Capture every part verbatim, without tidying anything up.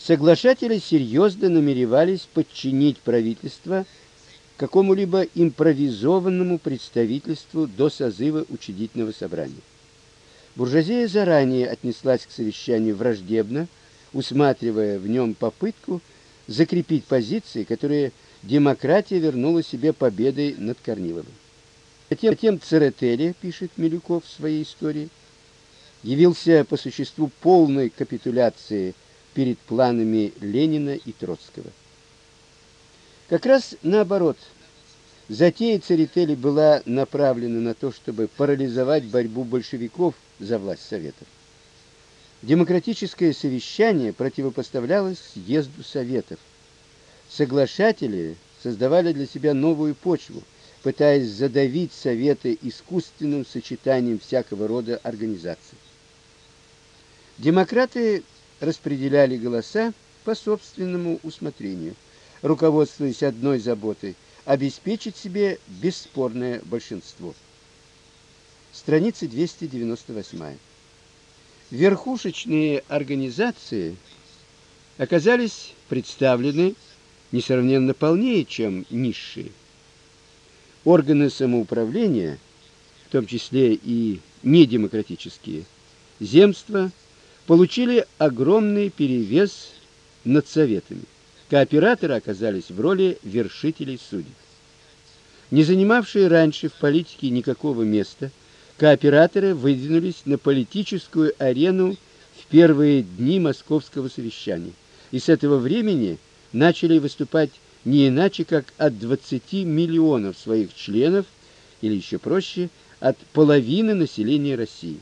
Соглашатели серьезно намеревались подчинить правительство какому-либо импровизованному представительству до созыва учредительного собрания. Буржуазия заранее отнеслась к совещанию враждебно, усматривая в нем попытку закрепить позиции, которые демократия вернула себе победой над Корниловым. Затем, затем Церетели, пишет Милюков в своей истории, явился по существу полной капитуляции перед планами Ленина и Троцкого. Как раз наоборот, затея Церетели была направлена на то, чтобы парализовать борьбу большевиков за власть Советов. Демократическое совещание противопоставлялось съезду Советов. Соглашатели создавали для себя новую почву, пытаясь задавить Советы искусственным сочетанием всякого рода организаций. Демократы распределяли голоса по собственному усмотрению, руководствуясь одной заботой – обеспечить себе бесспорное большинство. Страница двести девяносто восемь. Верхушечные организации оказались представлены несравненно полнее, чем низшие. Органы самоуправления, в том числе и недемократические, земства, получили огромный перевес над советами. Кооператоры оказались в роли вершителей судеб. Не занимавшие раньше в политике никакого места, кооператоры выдвинулись на политическую арену в первые дни Московского совещания и с этого времени начали выступать не иначе, как от двадцати миллионов своих членов, или еще проще, от половины населения России.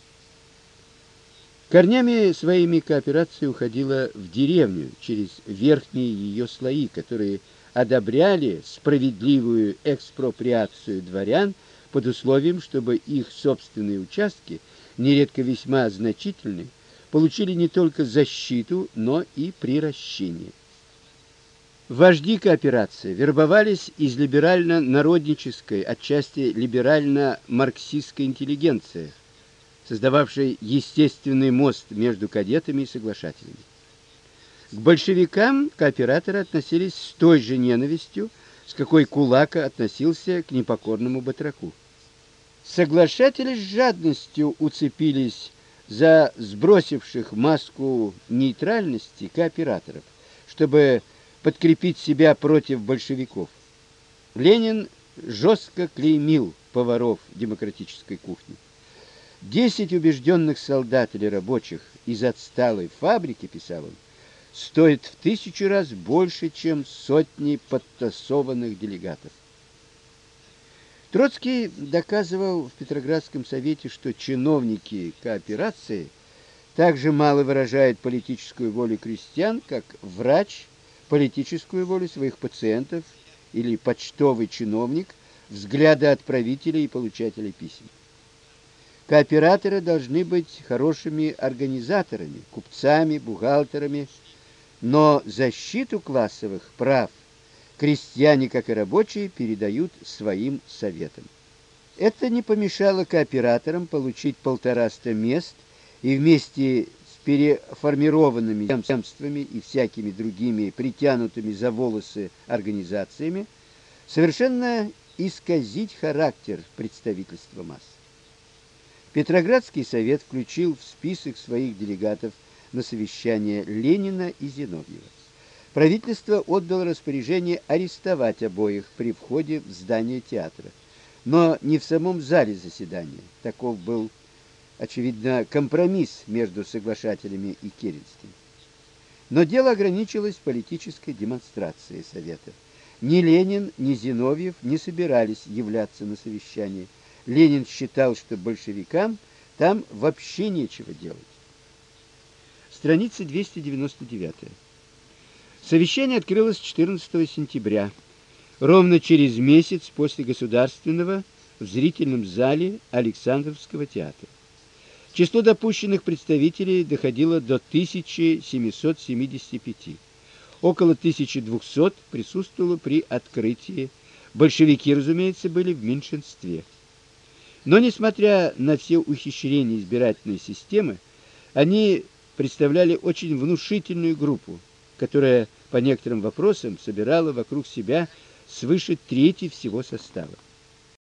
Корнями своими кооперация уходила в деревню через верхние ее слои, которые одобряли справедливую экспроприацию дворян под условием, чтобы их собственные участки, нередко весьма значительные, получили не только защиту, но и приращение. Вожди кооперации вербовались из либерально-народнической, отчасти либерально-марксистской интеллигенции, создававшей естественный мост между кадетами и соглашателями. К большевикам кооператоры относились с той же ненавистью, с какой Кулака относился к непокорному батраку. Соглашатели с жадностью уцепились за сбросивших маску нейтральности кооператоров, чтобы подкрепить себя против большевиков. Ленин жестко клеймил поваров демократической кухни. Десять убежденных солдат или рабочих из отсталой фабрики, писал он, стоит в тысячу раз больше, чем сотни подтасованных делегатов. Троцкий доказывал в Петроградском совете, что чиновники кооперации так же мало выражают политическую волю крестьян, как врач политическую волю своих пациентов или почтовый чиновник взгляды отправителей и получателей писем. Кооператоры должны быть хорошими организаторами, купцами, бухгалтерами, но защиту классовых прав крестьяне, как и рабочие, передают своим советам. Это не помешало кооператорам получить полтораста мест и вместе с переформированными земствами и всякими другими притянутыми за волосы организациями совершенно исказить характер представительства масс. Петроградский совет включил в список своих делегатов на совещание Ленина и Зиновьева. Правительство отдало распоряжение арестовать обоих при входе в здание театра, но не в самом зале заседания. Таков был, очевидно, компромисс между соглашателями и Керенским. Но дело ограничилось политической демонстрацией совета. Ни Ленин, ни Зиновьев не собирались являться на совещание. Ленин считал, что большевикам там вообще нечего делать. Страница двести девяносто девять. Совещание открылось четырнадцатого сентября, ровно через месяц после государственного, в зрительном зале Александровского театра. Число допущенных представителей доходило до тысячи семисот семидесяти пяти. Около тысячи двухсот присутствовало при открытии. Большевики, разумеется, были в меньшинстве. Но, несмотря на все ухищрения избирательной системы, они представляли очень внушительную группу, которая по некоторым вопросам собирала вокруг себя свыше трети всего состава.